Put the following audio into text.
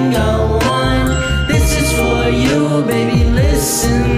everything I want. This is for you, baby, listen.